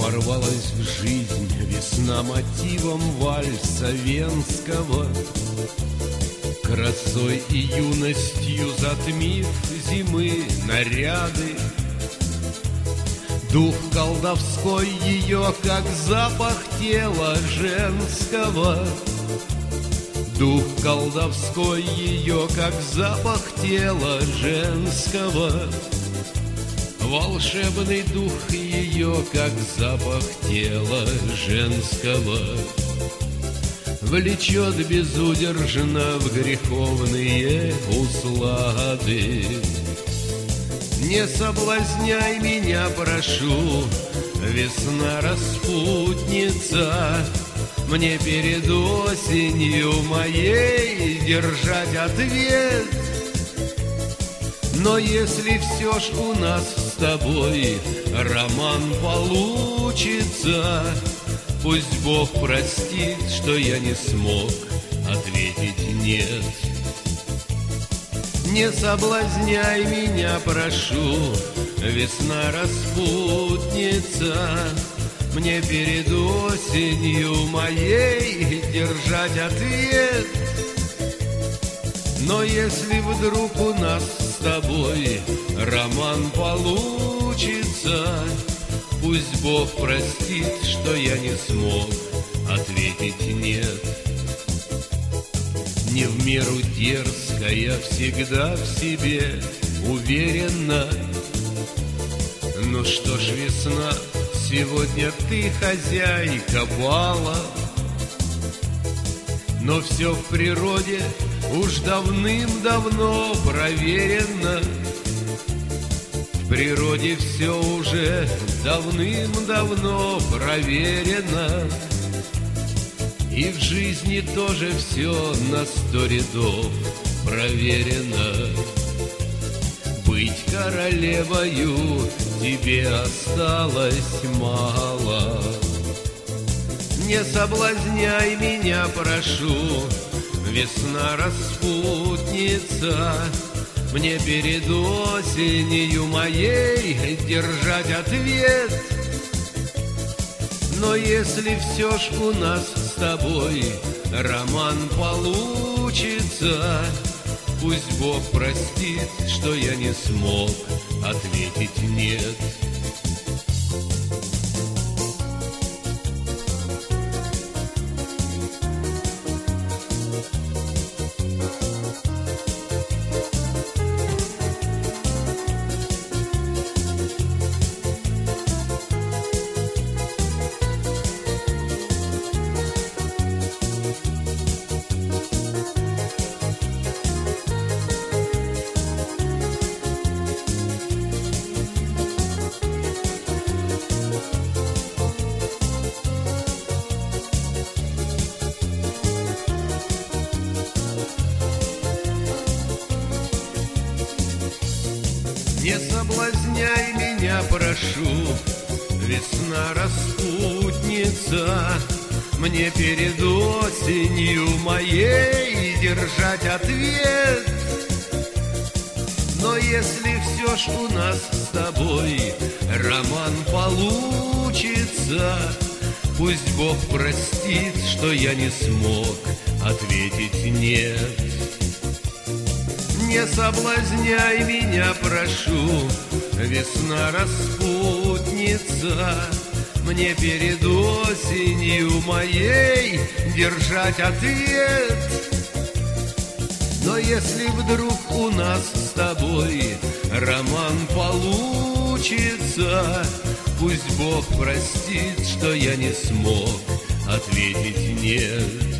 Ворвалась в жизнь весна мотивом вальса венского, красой и юностью затмив зимы наряды. Дух колдовской ее, как запах тела женского. Дух колдовской ее, как запах тела женского. Волшебный дух ее, как запах тела женского, влечет безудержно в греховные услады. Не соблазняй меня, прошу, весна распутница, мне перед осенью моей держать ответ. Но если все ж у нас с тобой роман получится, пусть Бог простит, что я не смог ответить нет. Не соблазняй меня, прошу, весна распутница, мне перед осенью моей держать ответ. Но если вдруг у нас с тобой роман получится, пусть Бог простит, что я не смог ответить нет. Не в меру дерзкая, всегда в себе уверена. Ну что ж, весна, сегодня ты хозяйка бала. Но все в природе уж давным-давно проверено. В природе все уже давным-давно проверено. И в жизни тоже все на 100 рядов проверено. Быть королевою тебе осталось мало. Не соблазняй меня, прошу, весна распутница, мне перед осенью моей держать ответ. Но если все ж у нас с тобой роман получится, пусть Бог простит, что я не смог ответить нет. Не соблазняй меня, прошу, весна распутница, мне перед осенью моей держать ответ. Но если все ж у нас с тобой роман получится, пусть Бог простит, что я не смог ответить нет. Не соблазняй меня, прошу, весна распутница, мне перед осенью моей держать ответ. Но если вдруг у нас с тобой роман получится, пусть Бог простит, что я не смог ответить нет.